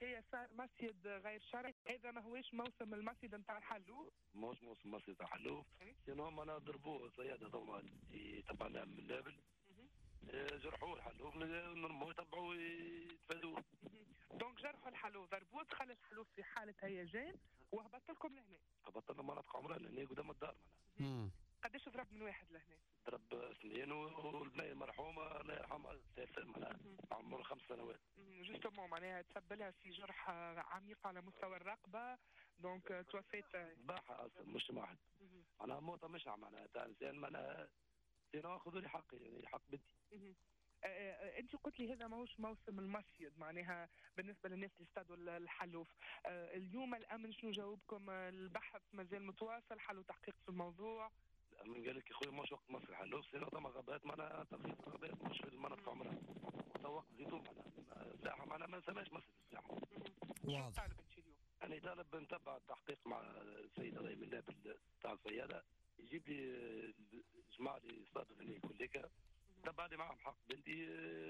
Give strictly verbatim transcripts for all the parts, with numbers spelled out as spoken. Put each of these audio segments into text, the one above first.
الحكايه صار مصيد غير شرعي، هذا ما هوش موسم المصيد نتاع الحلوف؟ ماهوش موسم مصيد تاع الحلوف، سينو هما ضربوه الصيادة هذوما تبعنا من نابل، جرحوه الحلوف نرموه يتبعوه يتفادوه. دونك جرحوا الحلوف، ضربوه، دخل الحلوف في حاله هيجان وهبط لكم لهنا. هبط لنا مناطق عمرها لهنا قدام الدار معناها. قداش ضرب من واحد لهنا؟ ضرب اثنين والبنيه المرحومه الله يرحمها ثالثه معناها عمره خمس سنوات. جوستومون معناها تسبب لها في جرح عميق على مستوى الرقبه، دونك توفيت باحه اصلا مش واحد. معناها موته مشعه معناها تاع انسان معناها سينو خذوا لي حقي يعني حق بنتي. انت قلت لي هذا ماهوش موسم المصيد معناها بالنسبه للناس اللي اصطادوا الحلوف، اليوم الامن شنو جاوبكم؟ البحث مازال متواصل، حلوا تحقيق في الموضوع؟ الامن قال لك يا خويا مش وقت مصر الحلوف، سينو ثم غابات معناها تخصيص غابات مش في المناطق عمرها. وقت زيتون معناها الساحه معناها ما نسماش مصر الساحه. واضح. انا طالب نتبع التحقيق مع السيد الله من نابل تاع الصياده يجيب لي الجماعه اللي صادوا هنا كليكا تبع لي معهم حق بنتي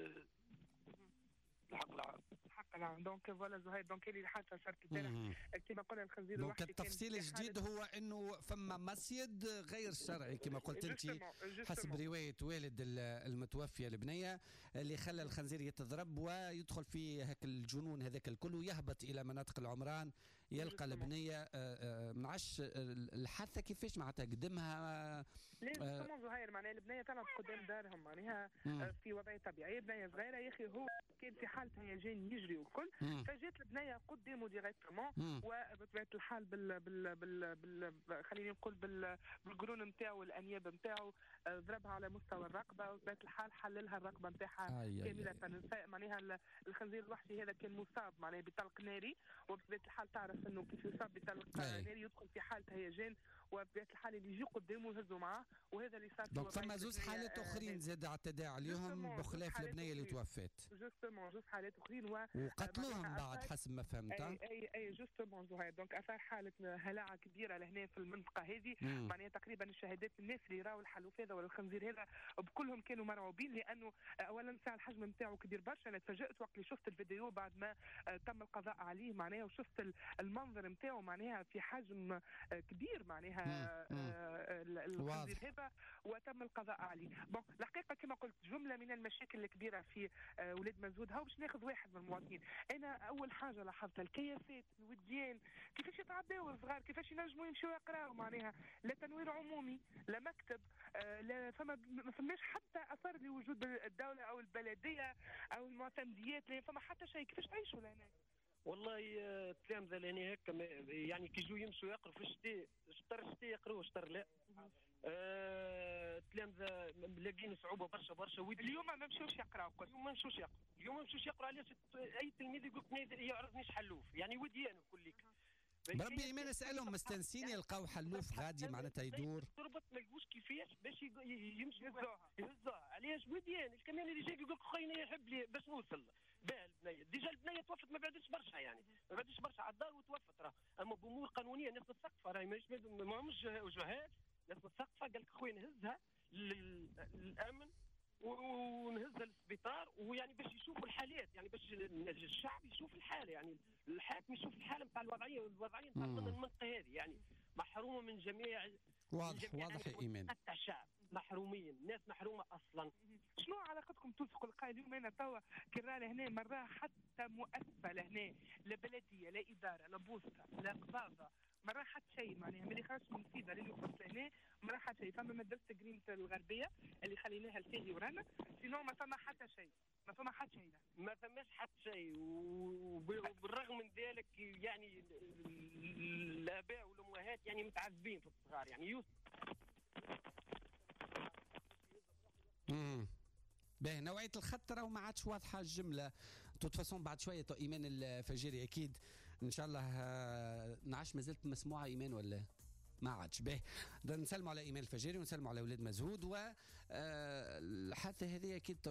الحق العام. الحق العام. دونك فوالا زهير، دونك اللي الحادثه صارت البارح كما قلنا الخنزير الوحشي. دونك التفصيل الجديد هو انه فما مصيد غير شرعي كما قلت انت حسب روايه والد المتوفيه البنيه اللي خلى الخنزير يتضرب ويدخل في هاك الجنون هذاك الكل ويهبط الى مناطق العمران يلقى البنيه من عش الحادثه كيفاش معناتها قدمها. لا جوستومون زهير معناها البنيه طلعت قدام دارهم معناها في وضعيه طبيعيه، بنيه صغيره يا اخي هو كان في حالة هيجان يجري والكل، فجات البنيه قدامه ديريكتومون وبطبيعه الحال بال بال بال, بال... خليني نقول بال... بالقرون نتاعو الانياب نتاعو ضربها على مستوى الرقبه، وبطبيعه الحال حللها الرقبه نتاعها كامله. معناها الخنزير الوحشي هذا كان مصاب معناها بطلق ناري، وبطبيعه الحال تعرف انه كيف يصاب بطلق ناري يدخل في حاله هيجان، وبطبيعه الحال اللي يجي قدامه يهزوا معاه، وهذا اللي صار. دونك فما زوج حالات اخرين زاد على التداعي عليهم بخلاف البنيه اللي توفت. جوستومون جوست حالات اخرين و وقتلوهم بعد حسب ما فهمت. اي اي, أي جوستومون زهير. دونك اثار حاله هلعه كبيره لهنا في المنطقه هذه، معناها تقريبا الشهادات الناس اللي راوا الحلوف هذا ولا الخنزير هذا بكلهم كانوا مرعوبين، لانه اولا ساعه الحجم نتاعو كبير برشا. انا تفاجات وقت اللي شفت الفيديو بعد ما تم القضاء عليه معناها، وشفت المنظر نتاعو معناها في حجم كبير معناها الخنزير هذا وتم القضاء عليه. بون الحقيقه كما قلت جمله من المشاكل الكبيره في ولاد مزود. هاو باش ناخذ واحد من المواطنين. انا اول حاجه لاحظتها الكياسات الوديان كيفاش يتعداو الصغار، كيفاش ينجموا يمشيو يقراو معناها، لا تنوير عمومي لا مكتب، آه لا فما ما فماش حتى اثر لوجود الدوله او البلديه او المعتمديات، لا فما حتى شيء. كيفاش تعيشوا لهنا؟ والله التلامذه لهنا هكا يعني كي يجوا يمشوا يقروا في الشتاء، شطر الشتاء يقروا شطر لا. التلامذه آه لاقين صعوبه برشا برشا. اليوم ما مشوش يقراوا، اليوم ما مشوش يقراوا، اليوم ما مشوش يقراوا. علاش؟ اي تلميذ يقول لك يعرضنيش حلوف يعني وديان كلك. بربي ايمان اسالهم مستنسين يلقاو حلوف غادي معناتها يدور تربط ما لقوش كيفاش باش يمشي يهزوها يهزوها. علاش؟ وديان الكمان اللي جاي يقول لك خويا يحب لي باش نوصل باه البنيه. ديجا البنيه توفت ما بعدش برشا يعني ما بعدش برشا على الدار وتوفت راه، اما بامور قانونيه ناس متثقفه راهي ماهيش ماهمش وجهات، ناس متثقفه قال لك خويا نهزها للامن ونهزها للسبيطار، ويعني باش يشوفوا الحالات يعني باش الشعب يشوف الحاله يعني الحاكم يشوف الحاله نتاع الوضعيه الوضعيه نتاع المنطقه هذه يعني محرومه من جميع. واضح واضح يا ايمان. حتى الشعب محرومين، ناس محرومه اصلا. شنو علاقتكم توثقوا القائد؟ اليوم انا توا كرا لهنا مره حتى مؤسسه لهنا لا بلديه لا اداره لا بوسطه لا قضاضه ما راح حتى شيء معناها ملي خرجت من السيده اللي وصلت لهنا ما راح حتى شيء. فما مدرسه جريمه الغربيه اللي خليناها الفاهي ورانا، سينو ما فما حتى شيء، ما فما حتى شيء، ما فماش حتى شيء. وبالرغم من ذلك يعني الاباء والامهات يعني متعذبين في الصغار يعني يوسف. امم باهي نوعيه الخط راهو ما عادش واضحه الجمله. توتفاسون بعد شويه تو ايمان الفجيري اكيد ان شاء الله نعش ما زلت مسموعه ايمان ولا ما عادش. باهي نسلموا على ايمان الفجيري ونسلموا على ولاد مزهود. والحادثه هذه اكيد